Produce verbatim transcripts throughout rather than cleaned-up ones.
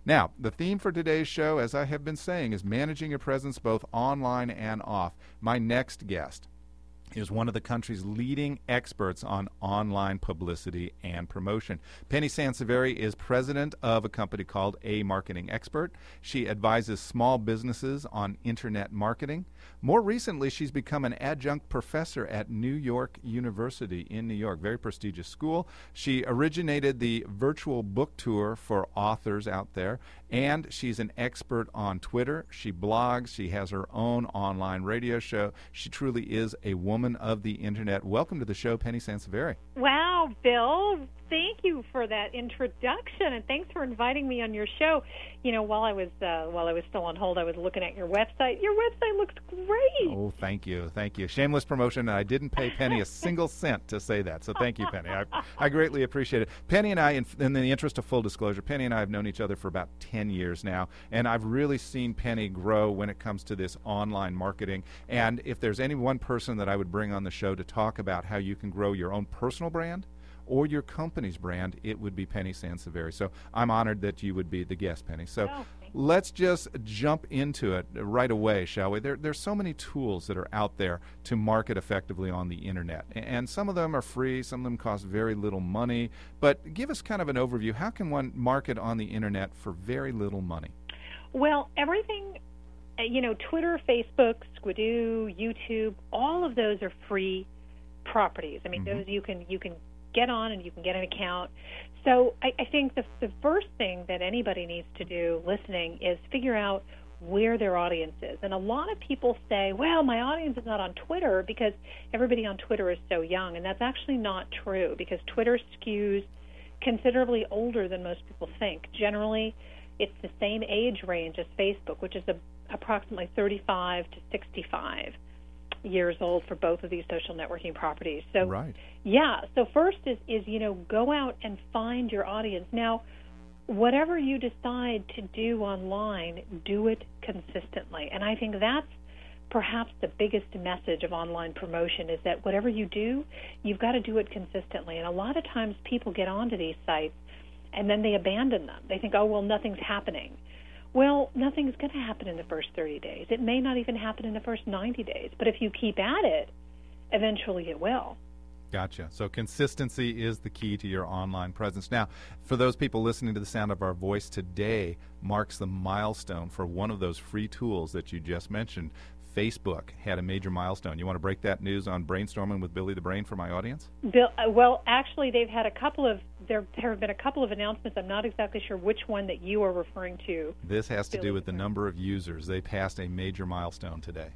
Now, the theme for today's show, as I have been saying, is managing your presence both online and off. My next guest is one of the country's leading experts on online publicity and promotion. Penny Sansevere is president of a company called A Marketing Expert. She advises small businesses on internet marketing. More recently, she's become an adjunct professor at New York University in New York, very prestigious school. She originated the virtual book tour for authors out there, and she's an expert on Twitter. She blogs. She has her own online radio show. She truly is a woman of the internet. Welcome to the show, Penny Sansevere. Wow, Bill. Thank you for that introduction, and thanks for inviting me on your show. You know, while I was uh, while I was still on hold, I was looking at your website. Your website looks great. Oh, thank you, thank you. Shameless promotion, and I didn't pay Penny a single cent to say that, so thank you, Penny. I, I greatly appreciate it. Penny and I, in, in the interest of full disclosure, Penny and I have known each other for about ten years now, and I've really seen Penny grow when it comes to this online marketing. And if there's any one person that I would bring on the show to talk about how you can grow your own personal brand or your company's brand, it would be Penny Sansevere. So I'm honored that you would be the guest, Penny. So oh, let's just jump into it right away, shall we? There, there's so many tools that are out there to market effectively on the internet. And some of them are free, some of them cost very little money. But give us kind of an overview. How can one market on the internet for very little money? Well, everything, you know, Twitter, Facebook, Squidoo, YouTube, all of those are free properties. I mean, mm-hmm. those you can you can get on and you can get an account. So I, I think the, the first thing that anybody needs to do listening is figure out where their audience is. And a lot of people say, well, my audience is not on Twitter because everybody on Twitter is so young. And that's actually not true, because Twitter skews considerably older than most people think. Generally, it's the same age range as Facebook, which is a, approximately thirty-five to sixty-five years old for both of these social networking properties. So, right. yeah, so first is, is, you know, go out and find your audience. Now, whatever you decide to do online, do it consistently. And I think that's perhaps the biggest message of online promotion, is that whatever you do, you've got to do it consistently. And a lot of times people get onto these sites and then they abandon them. They think, oh, well, nothing's happening. Well, nothing's going to happen in the first thirty days. It may not even happen in the first ninety days. But if you keep at it, eventually it will. Gotcha. So consistency is the key to your online presence. Now, for those people listening to the sound of our voice, today marks the milestone for one of those free tools that you just mentioned. Facebook had a major milestone. You want to break that news on Brainstorming with Billy the Brain for my audience? Bill, uh, well, actually, they've had a couple of there, there have been a couple of announcements. I'm not exactly sure which one that you are referring to. This has to Billy do with the number of users. They passed a major milestone today.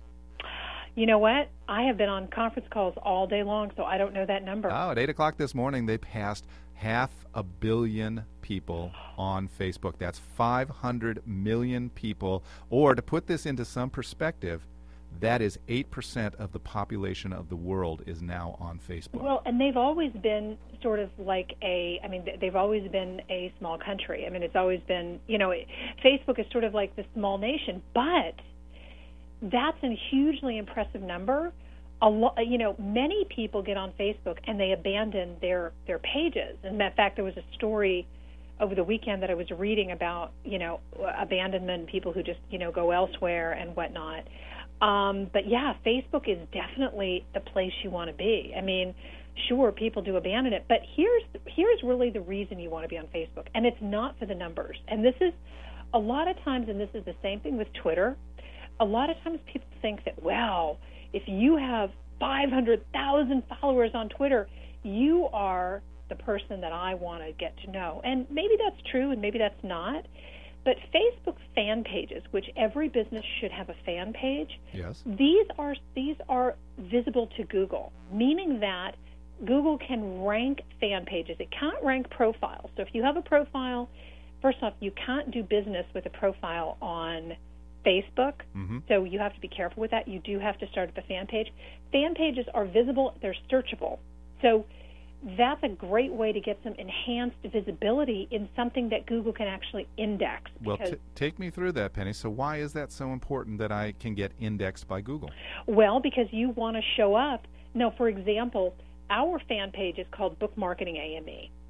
You know what? I have been on conference calls all day long, so I don't know that number. Oh, at eight o'clock this morning, they passed half a billion people on Facebook. That's five hundred million people. Or to put this into some perspective, that is eight percent of the population of the world is now on Facebook. Well, and they've always been sort of like a, I mean, they've always been a small country. I mean, it's always been, you know, Facebook is sort of like the small nation, but that's a hugely impressive number. A lo- you know, many people get on Facebook and they abandon their, their pages. And in fact, there was a story over the weekend that I was reading about, you know, abandonment, people who just, you know, go elsewhere and whatnot. Um, but yeah, Facebook is definitely the place you want to be. I mean, sure, people do abandon it, but here's here's really the reason you want to be on Facebook, and it's not for the numbers. And this is a lot of times, and this is the same thing with Twitter. A lot of times people think that, well, if you have five hundred thousand followers on Twitter, you are the person that I want to get to know. And maybe that's true, and maybe that's not. But Facebook fan pages, which every business should have a fan page, yes. these are these are visible to Google, meaning that Google can rank fan pages. It can't rank profiles. So if you have a profile, first off, you can't do business with a profile on Facebook, mm-hmm. so you have to be careful with that. You do have to start at the fan page. Fan pages are visible. They're searchable. So that's a great way to get some enhanced visibility in something that Google can actually index. Well, t- take me through that, Penny. So why is that so important that I can get indexed by Google? Well, because you want to show up. Now, for example, our fan page is called Book Marketing A M E.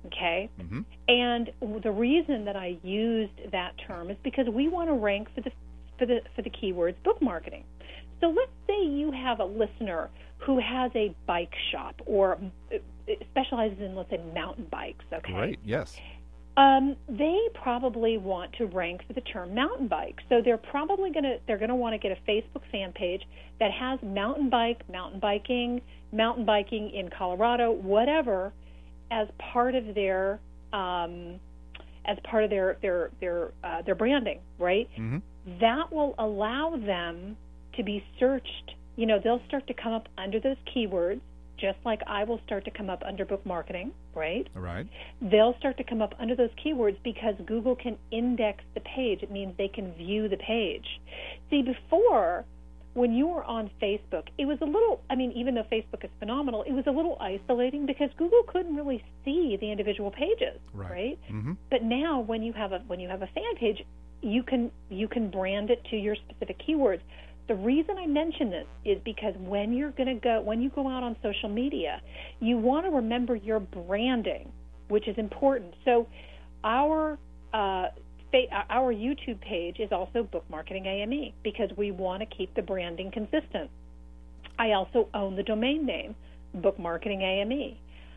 Okay? Mm-hmm. And the reason that I used that term is because we want to rank for the for the for the keywords book marketing. So let's say you have a listener who has a bike shop or specializes in, let's say, mountain bikes. Okay. Great. Yes. Um, they probably want to rank for the term mountain bike. So they're probably going to they're going to want to get a Facebook fan page that has mountain bike, mountain biking, mountain biking in Colorado, whatever, as part of their um, as part of their their their uh, their branding, right? Mm-hmm. That will allow them to be searched. You know, they'll start to come up under those keywords, just like I will start to come up under book marketing, right? All right. They'll start to come up under those keywords because Google can index the page. It means they can view the page. See, before, when you were on Facebook, it was a little, I mean, even though Facebook is phenomenal, it was a little isolating because Google couldn't really see the individual pages, right? right? Mm-hmm. But now when you have a when you have a fan page, you can you can brand it to your specific keywords. The reason I mention this is because when you're going to go when you go out on social media, you want to remember your branding, which is important. So our uh, our YouTube page is also Book Marketing A M E because we want to keep the branding consistent. I also own the domain name, Book Marketing A M E.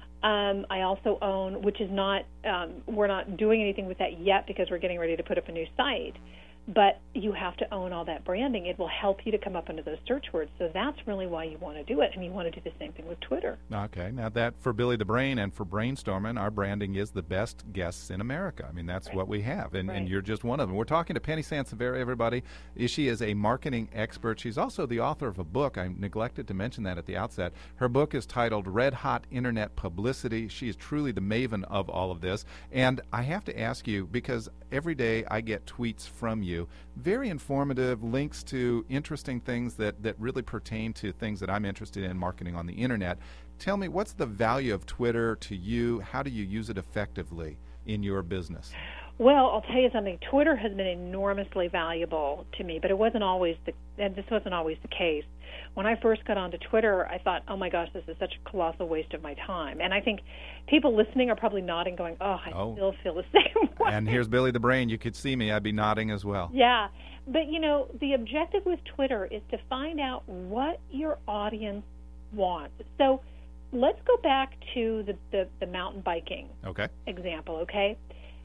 Um, I also own, which is not, um, we're not doing anything with that yet because we're getting ready to put up a new site. But you have to own all that branding. It will help you to come up under those search words. So that's really why you want to do it. And you want to do the same thing with Twitter. Okay. Now, that for Billy the Brain and for Brainstorming, our branding is the best guests in America. I mean, that's right. What we have. And, right. and you're just one of them. We're talking to Penny Sansevieri, everybody. She is a marketing expert. She's also the author of a book. I neglected to mention that at the outset. Her book is titled Red Hot Internet Publicity. She is truly the maven of all of this. And I have to ask you, because every day I get tweets from you, very informative, links to interesting things that, that really pertain to things that I'm interested in marketing on the internet. Tell me, what's the value of Twitter to you? How do you use it effectively in your business? Well, I'll tell you something. Twitter has been enormously valuable to me, but it wasn't always the, and this wasn't always the case. When I first got onto Twitter, I thought, oh my gosh, this is such a colossal waste of my time. And I think people listening are probably nodding, going, oh, I oh. still feel the same way. And here's Billy the Brain. You could see me. I'd be nodding as well. Yeah. But, you know, the objective with Twitter is to find out what your audience wants. So let's go back to the, the, the mountain biking okay. example, okay?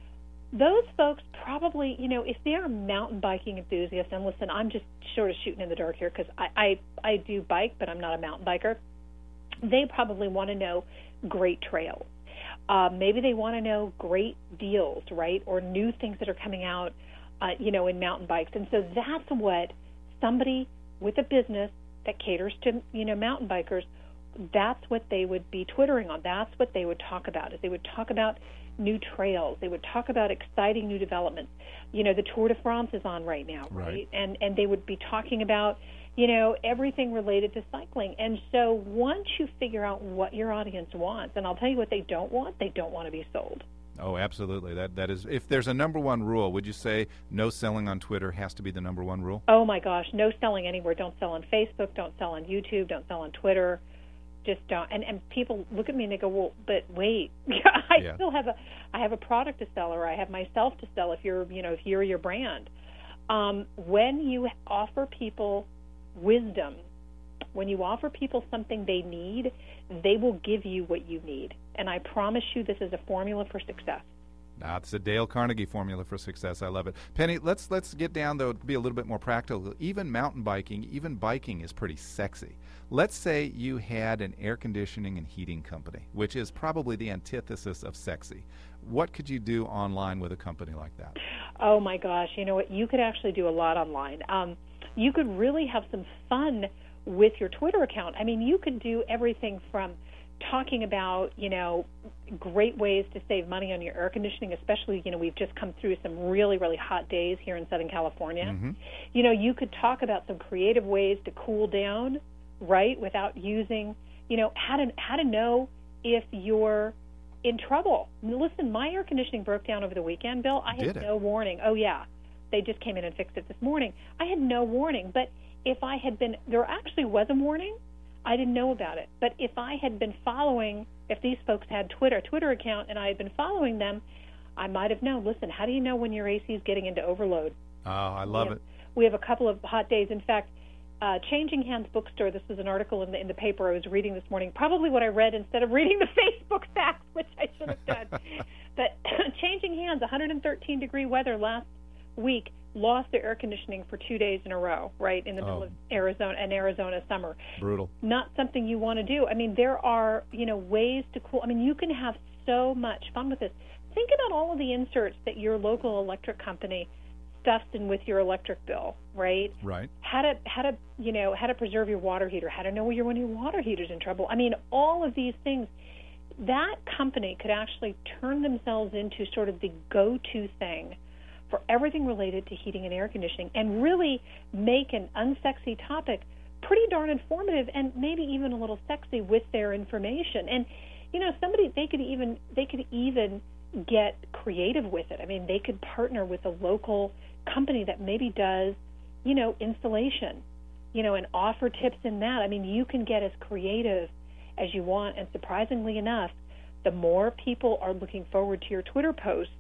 Those folks probably, you know, if they're mountain biking enthusiasts, and listen, I'm just sort of shooting in the dark here because I, I, I do bike, but I'm not a mountain biker. They probably want to know great trails. Uh, maybe they want to know great deals, right, or new things that are coming out, uh, you know, in mountain bikes. And so that's what somebody with a business that caters to, you know, mountain bikers, that's what they would be Twittering on. That's what they would talk about, is they would talk about new trails. They would talk about exciting new developments. You know, the Tour de France is on right now, right? right? And and they would be talking about, you know, everything related to cycling. And so once you figure out what your audience wants, and I'll tell you what they don't want, they don't want to be sold. Oh, absolutely. That that is, if there's a number one rule, would you say no selling on Twitter has to be the number one rule? Oh my gosh, no selling anywhere. Don't sell on Facebook, don't sell on YouTube, don't sell on Twitter. Just don't. And, and people look at me and they go, well, but wait, I yeah. still have a, I have a product to sell, or I have myself to sell. If you're, you know, if you're your brand, um, when you offer people wisdom, when you offer people something they need, they will give you what you need. And I promise you, this is a formula for success. Now, it's a Dale Carnegie formula for success. I love it. Penny, let's let's get down, though, to be a little bit more practical. Even mountain biking, even biking is pretty sexy. Let's say you had an air conditioning and heating company, which is probably the antithesis of sexy. What could you do online with a company like that? Oh, my gosh. You know what? You could actually do a lot online. Um, you could really have some fun with your Twitter account. I mean, you could do everything from talking about, you know, great ways to save money on your air conditioning, especially, you know, we've just come through some really, really hot days here in Southern California. Mm-hmm. You know, you could talk about some creative ways to cool down, right, without using, you know, how to how to know if you're in trouble. Listen, my air conditioning broke down over the weekend, Bill. I had Did it? no warning. Oh, yeah. They just came in and fixed it this morning. I had no warning. But if I had been, there actually was a warning. I didn't know about it. But if I had been following, if these folks had Twitter, a Twitter account, and I had been following them, I might have known. Listen, how do you know when your A C is getting into overload? Oh, I love we have, it. We have a couple of hot days. In fact, uh, Changing Hands Bookstore, this was an article in the, in the paper I was reading this morning, probably what I read instead of reading the Facebook facts, which I should have done. But Changing Hands, one hundred thirteen degree weather last week, lost their air conditioning for two days in a row, right, in the middle Oh. of Arizona, an Arizona summer. Brutal. Not something you want to do. I mean, there are, you know, ways to cool. I mean, you can have so much fun with this. Think about all of the inserts that your local electric company stuffs in with your electric bill, right? Right. How to, how to, you know, how to preserve your water heater, how to know when your, when your water heater's in trouble. I mean, all of these things. That company could actually turn themselves into sort of the go-to thing for everything related to heating and air conditioning, and really make an unsexy topic pretty darn informative and maybe even a little sexy with their information. And you know, somebody they could even they could even get creative with it. I mean, they could partner with a local company that maybe does, you know, installation, you know, and offer tips in that. I mean, you can get as creative as you want, and surprisingly enough, the more people are looking forward to your Twitter posts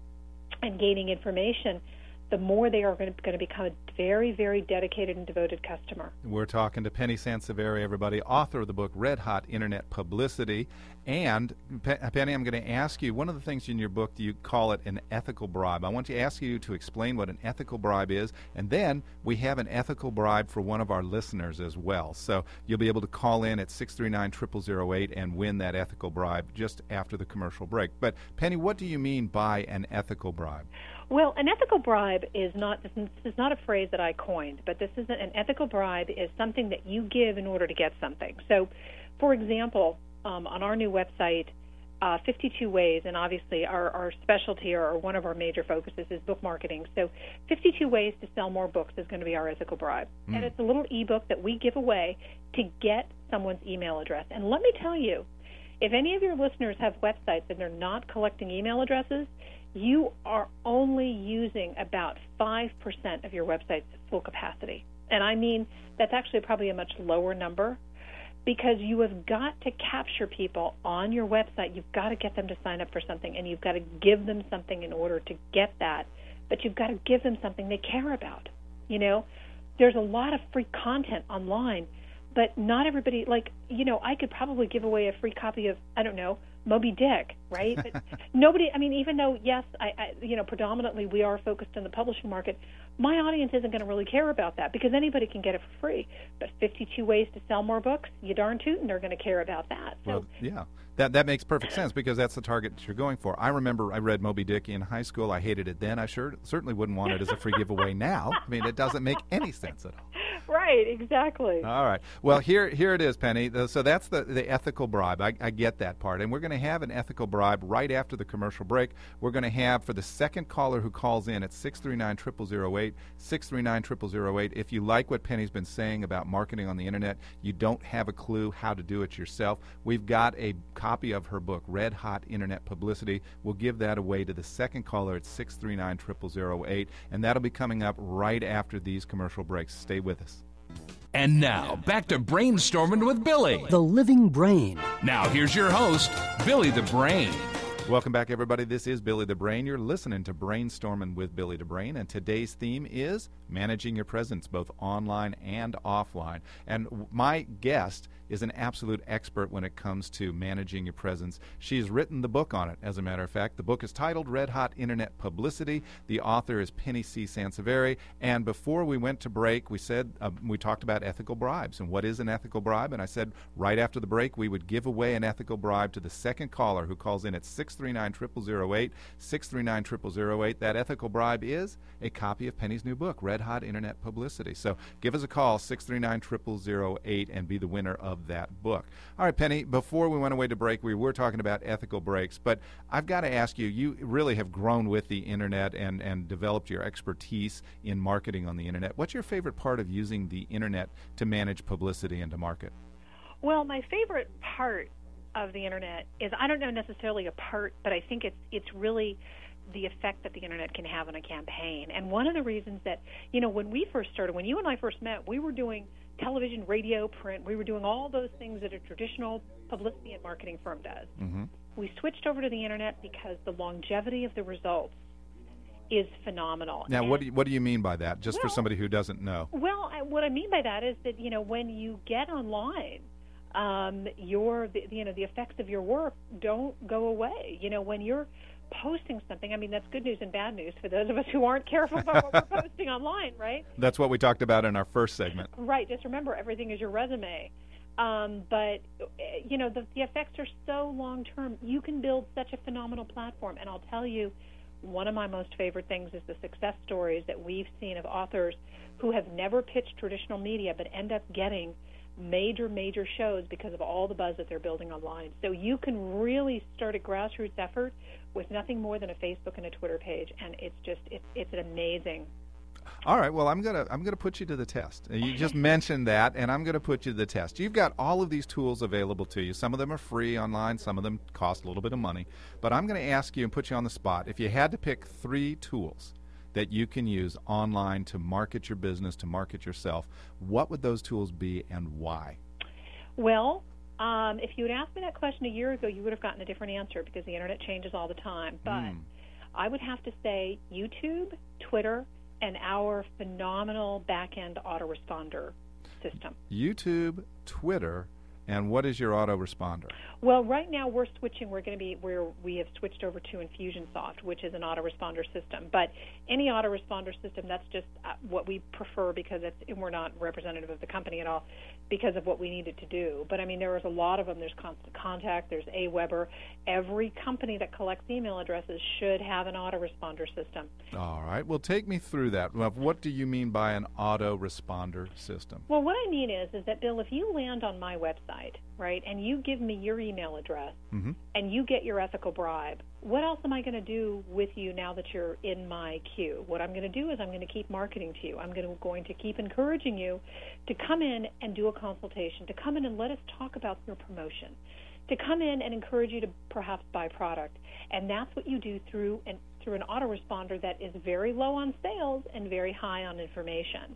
and gaining information, the more they are going to, going to become a very, very dedicated and devoted customer. We're talking to Penny Sansevieri, everybody, author of the book Red Hot Internet Publicity. And, Penny, I'm going to ask you, one of the things in your book, you call it an ethical bribe. I want to ask you to explain what an ethical bribe is, and then we have an ethical bribe for one of our listeners as well. So you'll be able to call in at six three nine, zero zero zero eight and win that ethical bribe just after the commercial break. But, Penny, what do you mean by an ethical bribe? Well, an ethical bribe is not this is not a phrase that I coined, but this is an ethical bribe is something that you give in order to get something. So, for example, um, on our new website, uh, fifty-two ways, and obviously our, our specialty or one of our major focuses is book marketing. So, fifty-two ways to sell more books is going to be our ethical bribe, mm. and it's a little ebook that we give away to get someone's email address. And let me tell you, if any of your listeners have websites and they're not collecting email addresses, you are only using about five percent of your website's full capacity. And I mean, that's actually probably a much lower number, because you have got to capture people on your website. You've got to get them to sign up for something, and you've got to give them something in order to get that. But you've got to give them something they care about. You know, there's a lot of free content online, but not everybody, like, you know, I could probably give away a free copy of, I don't know, Moby Dick, right? But nobody, I mean, even though, yes, I, I, you know, predominantly we are focused on the publishing market, my audience isn't going to really care about that because anybody can get it for free. But fifty-two ways to sell more books, you darn tootin' they're going to care about that. So, well, yeah, that that makes perfect sense because that's the target that you're going for. I remember I read Moby Dick in high school. I hated it then. I sure certainly wouldn't want it as a free giveaway now. I mean, it doesn't make any sense at all. Right, exactly. All right. Well, here here it is, Penny. So that's the, the ethical bribe. I, I get that part. And we're going to have an ethical bribe right after the commercial break. We're going to have, for the second caller who calls in at six three nine, zero zero zero eight, six three nine, zero zero zero eight, if you like what Penny's been saying about marketing on the Internet, you don't have a clue how to do it yourself, we've got a copy of her book, Red Hot Internet Publicity. We'll give that away to the second caller at six three nine, zero zero zero eight, and that'll be coming up right after these commercial breaks. Stay with us. And now, back to Brainstorming with Billy, the living brain. Now, here's your host, Billy the Brain. Welcome back, everybody. This is Billy the Brain. You're listening to Brainstorming with Billy the Brain, and today's theme is managing your presence, both online and offline. And my guest is an absolute expert when it comes to managing your presence. She's written the book on it, as a matter of fact. The book is titled Red Hot Internet Publicity. The author is Penny C. Sansevieri. And before we went to break, we said uh, we talked about ethical bribes and what is an ethical bribe. And I said right after the break we would give away an ethical bribe to the second caller who calls in at six three nine, zero zero zero eight, six three nine, zero zero zero eight. That ethical bribe is a copy of Penny's new book, Red Hot Internet Publicity. So give us a call, six three nine, zero zero zero eight, and be the winner of that book. All right, Penny, before we went away to break, we were talking about ethical breaks, but I've got to ask you, you really have grown with the Internet and, and developed your expertise in marketing on the Internet. What's your favorite part of using the Internet to manage publicity and to market? Well, my favorite part of the Internet is, I don't know necessarily a part, but I think it's it's really the effect that the Internet can have on a campaign. And one of the reasons that, you know, when we first started, when you and I first met, we were doing television, radio, print. We were doing all those things that a traditional publicity and marketing firm does. Mm-hmm. We switched over to the internet because the longevity of the results is phenomenal. Now, and what do you, what do you mean by that, just well, for somebody who doesn't know? Well, I, what I mean by that is that, you know, when you get online, um, your, the, you know, the effects of your work don't go away. You know, when you're posting something, I mean, that's good news and bad news for those of us who aren't careful about what we're posting online, right? That's what we talked about in our first segment. Right. Just remember, everything is your resume. Um, but, you know, the, the effects are so long-term. You can build such a phenomenal platform. And I'll tell you, one of my most favorite things is the success stories that we've seen of authors who have never pitched traditional media but end up getting major, major shows because of all the buzz that they're building online. So you can really start a grassroots effort with nothing more than a Facebook and a Twitter page, and it's just, it's, it's amazing. All right, well, I'm gonna I'm gonna put you to the test. You just mentioned that, and I'm gonna put you to the test. You've got all of these tools available to you. Some of them are free online. Some of them cost a little bit of money. But I'm gonna ask you and put you on the spot. If you had to pick three tools that you can use online to market your business, to market yourself, what would those tools be and why? Well, um, if you had asked me that question a year ago, you would have gotten a different answer because the internet changes all the time. But mm. I would have to say YouTube, Twitter, and our phenomenal back-end autoresponder system. YouTube, Twitter, and what is your autoresponder? Well, right now we're switching. We're going to be where we have switched over to Infusionsoft, which is an autoresponder system. But any autoresponder system, that's just uh, what we prefer because it's, and we're not representative of the company at all because of what we needed to do. But I mean, there is a lot of them. There's Constant Contact. There's Aweber. Every company that collects email addresses should have an autoresponder system. All right. Well, take me through that. What do you mean by an autoresponder system? Well, what I mean is, is that, Bill, if you land on my website, right, and you give me your email address, mm-hmm. and you get your ethical bribe, what else am I going to do with you now that you're in my queue? What I'm going to do is I'm going to keep marketing to you. I'm going to, going to keep encouraging you to come in and do a consultation, to come in and let us talk about your promotion, to come in and encourage you to perhaps buy product. And that's what you do through an, through an autoresponder that is very low on sales and very high on information.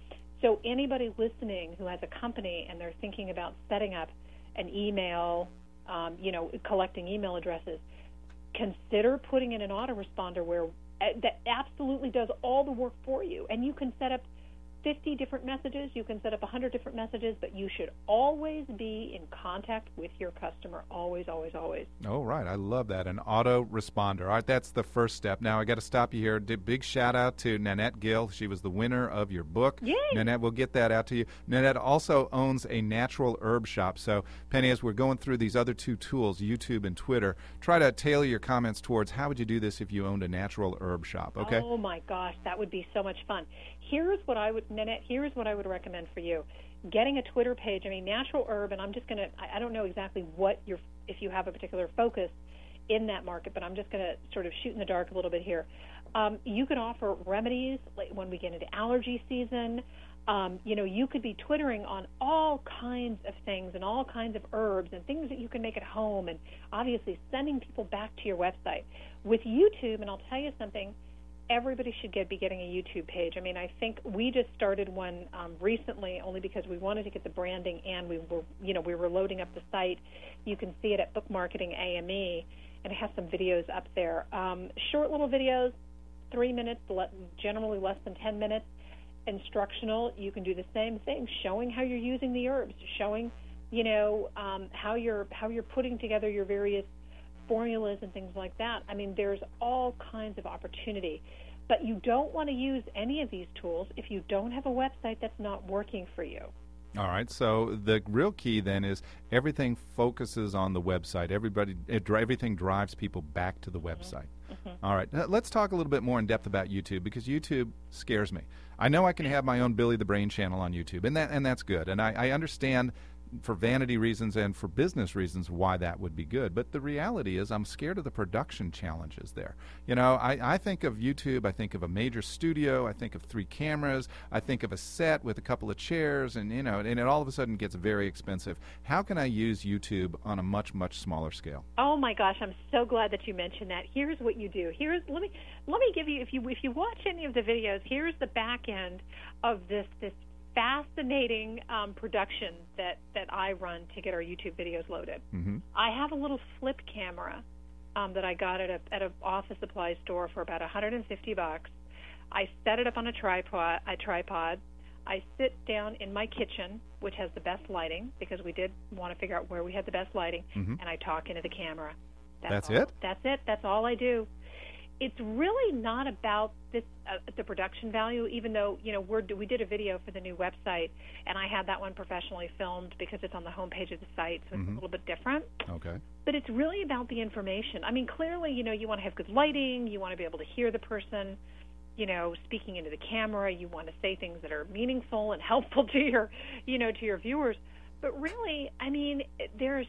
So anybody listening who has a company and they're thinking about setting up an email, um, you know, collecting email addresses, consider putting in an autoresponder where uh, that absolutely does all the work for you. And you can set up fifty different messages, you can set up one hundred different messages, but you should always be in contact with your customer, always, always, always. Oh, right. I love that, an autoresponder. All right, that's the first step. Now, I got to stop you here. Big shout out to Nanette Gill. She was the winner of your book. Yay! Nanette, we'll get that out to you. Nanette also owns a natural herb shop. So, Penny, as we're going through these other two tools, YouTube and Twitter, try to tailor your comments towards how would you do this if you owned a natural herb shop, okay? Oh, my gosh, that would be so much fun. Here's what I would, Nanette, here's what I would recommend for you. Getting a Twitter page, I mean, Natural Herb, and I'm just going to, I don't know exactly what your, if you have a particular focus in that market, but I'm just going to sort of shoot in the dark a little bit here. Um, you can offer remedies like when we get into allergy season. Um, you know, you could be Twittering on all kinds of things and all kinds of herbs and things that you can make at home and obviously sending people back to your website. With YouTube, and I'll tell you something, everybody should get be getting a YouTube page. I mean, I think we just started one um, recently, only because we wanted to get the branding, and we were, you know, we were loading up the site. You can see it at Book Marketing A M E, and it has some videos up there. Um, short little videos, three minutes, generally less than ten minutes. Instructional. You can do the same thing, showing how you're using the herbs, showing, you know, um, how you're how you're putting together your various formulas and things like that. I mean, there's all kinds of opportunity. But you don't want to use any of these tools if you don't have a website that's not working for you. All right. So the real key then is everything focuses on the website. Everybody, it, everything drives people back to the website. Mm-hmm. All right. Now, let's talk a little bit more in depth about YouTube, because YouTube scares me. I know I can have my own Billy the Brain channel on YouTube, and that and that's good. And I, I understand for vanity reasons and for business reasons why that would be good. But the reality is I'm scared of the production challenges there. You know, I, I think of YouTube, I think of a major studio, I think of three cameras, I think of a set with a couple of chairs, and, you know, and it all of a sudden gets very expensive. How can I use YouTube on a much, much smaller scale? Oh my gosh, I'm so glad that you mentioned that. Here's what you do. Here's let me let me give you if you if you watch any of the videos, here's the back end of this this fascinating um, production that, that I run to get our YouTube videos loaded. Mm-hmm. I have a little flip camera um, that I got at a at an office supply store for about one hundred fifty bucks. I set it up on a tripod. A tripod. I sit down in my kitchen, which has the best lighting, because we did want to figure out where we had the best lighting, mm-hmm. and I talk into the camera. That's, That's all, it? That's it. That's all I do. It's really not about this, uh, the production value, even though, you know, we're, we did a video for the new website, and I had that one professionally filmed because it's on the homepage of the site, so it's mm-hmm. a little bit different. Okay. But it's really about the information. I mean, clearly, you know, you want to have good lighting. You want to be able to hear the person, you know, speaking into the camera. You want to say things that are meaningful and helpful to your, you know, to your viewers. But really, I mean, there's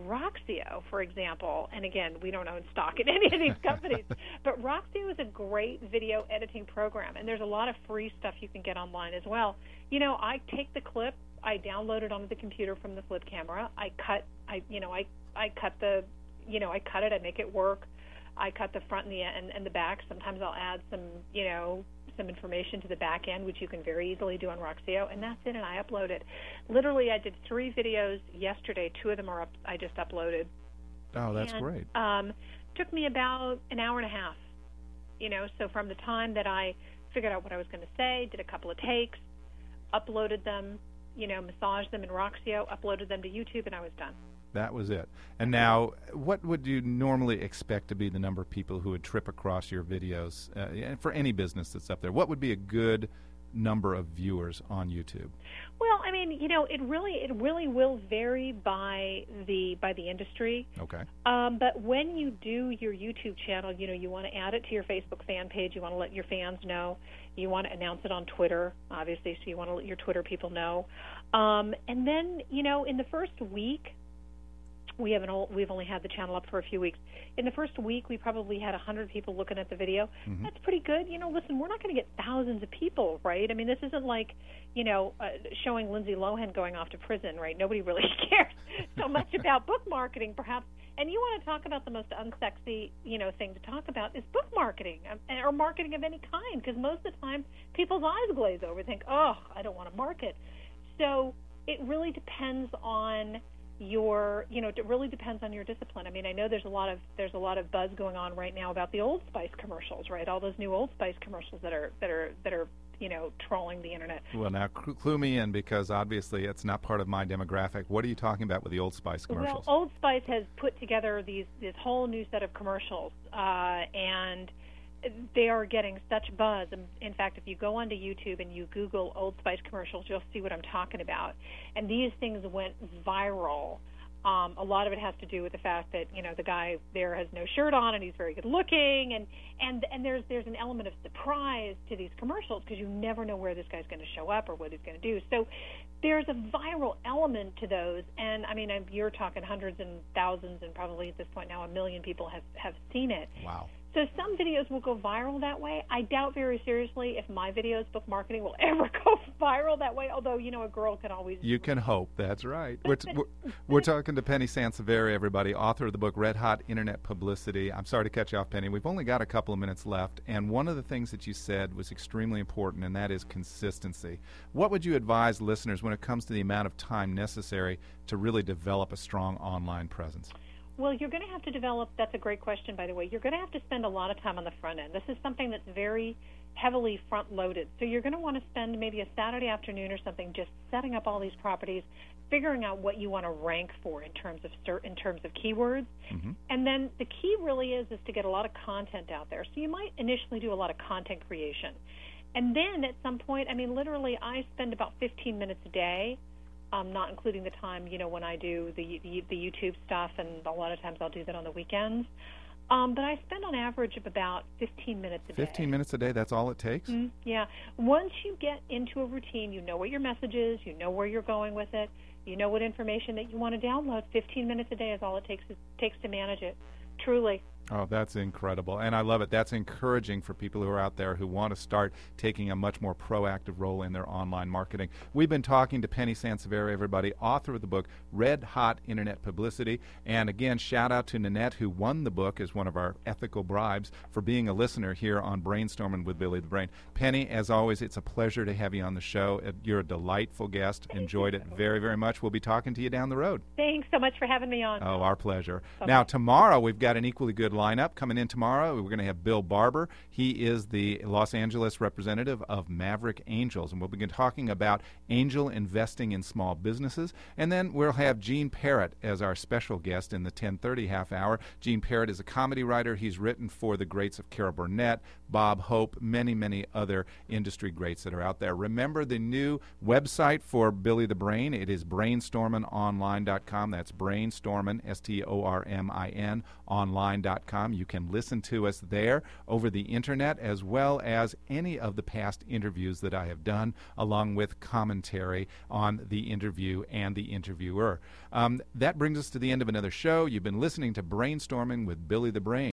Roxio, for example, and again, we don't own stock in any of these companies, but Roxio is a great video editing program, and there's a lot of free stuff you can get online as well. You know, I take the clip, I download it onto the computer from the flip camera, I cut, I, you know, I, I cut the, you know, I cut it, I make it work, I cut the front and the and, and the back. Sometimes I'll add some, you know, some information to the back end, which you can very easily do on Roxio, and that's it, and I upload it. Literally, I did three videos yesterday. Two of them are up, I just uploaded. Oh, that's and, great. Um, took me about an hour and a half, you know, so from the time that I figured out what I was going to say, did a couple of takes, uploaded them, you know, massaged them in Roxio, uploaded them to YouTube, and I was done. That was it. And now, what would you normally expect to be the number of people who would trip across your videos uh, for any business that's up there? What would be a good number of viewers on YouTube? Well, I mean, you know, it really it really will vary by the by the industry. Okay. Um, but when you do your YouTube channel, you know, you want to add it to your Facebook fan page. You want to let your fans know. You want to announce it on Twitter, obviously, so you want to let your Twitter people know. Um, and then, you know, in the first week, We haven't. We've only had the channel up for a few weeks. In the first week, we probably had one hundred people looking at the video. Mm-hmm. That's pretty good. You know, listen, we're not going to get thousands of people, right? I mean, this isn't like, you know, uh, showing Lindsay Lohan going off to prison, right? Nobody really cares so much about book marketing, perhaps. And you want to talk about the most unsexy, you know, thing to talk about is book marketing um, or marketing of any kind, because most of the time people's eyes glaze over, think, oh, I don't want to market. So it really depends on your, you know, it really depends on your discipline. I mean, I know there's a lot of there's a lot of buzz going on right now about the Old Spice commercials, right? All those new Old Spice commercials that are that are that are you know trolling the internet. Well, now cl- clue me in, because obviously it's not part of my demographic. What are you talking about with the Old Spice commercials? Well, Old Spice has put together these this whole new set of commercials, uh, and they are getting such buzz. In fact, if you go onto YouTube and you Google Old Spice commercials, you'll see what I'm talking about. And these things went viral. Um, a lot of it has to do with the fact that, you know, the guy there has no shirt on and he's very good looking, and and and there's there's an element of surprise to these commercials because you never know where this guy's going to show up or what he's going to do. So there's a viral element to those, and I mean, I'm, you're talking hundreds and thousands, and probably at this point now a million people have have seen it. Wow. So some videos will go viral that way. I doubt very seriously if my videos, book marketing, will ever go viral that way, although, you know, a girl can always... You can hope. That's right. We're, t- we're, we're talking to Penny Sansevieri, everybody, author of the book Red Hot Internet Publicity. I'm sorry to cut you off, Penny. We've only got a couple of minutes left, and one of the things that you said was extremely important, and that is consistency. What would you advise listeners when it comes to the amount of time necessary to really develop a strong online presence? Well, you're going to have to develop, that's a great question, by the way, you're going to have to spend a lot of time on the front end. This is something that's very heavily front-loaded. So you're going to want to spend maybe a Saturday afternoon or something just setting up all these properties, figuring out what you want to rank for in terms of cert- in terms of keywords. Mm-hmm. And then the key really is, is to get a lot of content out there. So you might initially do a lot of content creation. And then at some point, I mean, literally, I spend about fifteen minutes a day, Um, not including the time, you know, when I do the, the the YouTube stuff, and a lot of times I'll do that on the weekends. Um, but I spend on average of about fifteen minutes a day. fifteen minutes a day, that's all it takes? Mm-hmm. Yeah. Once you get into a routine, you know what your message is, you know where you're going with it, you know what information that you want to download, fifteen minutes a day is all it takes, it takes to manage it, truly. Oh, that's incredible. And I love it. That's encouraging for people who are out there who want to start taking a much more proactive role in their online marketing. We've been talking to Penny Sansevieri, everybody, author of the book, Red Hot Internet Publicity. And again, shout out to Nanette, who won the book as one of our ethical bribes for being a listener here on Brainstorming with Billy the Brain. Penny, as always, it's a pleasure to have you on the show. You're a delightful guest. Thank Enjoyed you. it very, very much. We'll be talking to you down the road. Thanks so much for having me on. Oh, our pleasure. Bye-bye. Now, tomorrow we've got an equally good lineup coming in tomorrow. We're going to have Bill Barber. He is the Los Angeles representative of Maverick Angels, and we'll begin talking about angel investing in small businesses. And then we'll have Gene Parrott as our special guest in the ten thirty half hour. Gene Parrott is a comedy writer. He's written for the greats of Carol Burnett, Bob Hope, many, many other industry greats that are out there. Remember the new website for Billy the Brain. It is brainstormin online dot com. That's brainstormin, S T O R M I N, online dot com. You can listen to us there over the internet, as well as any of the past interviews that I have done, along with commentary on the interview and the interviewer. Um, that brings us to the end of another show. You've been listening to Brainstorming with Billy the Brain.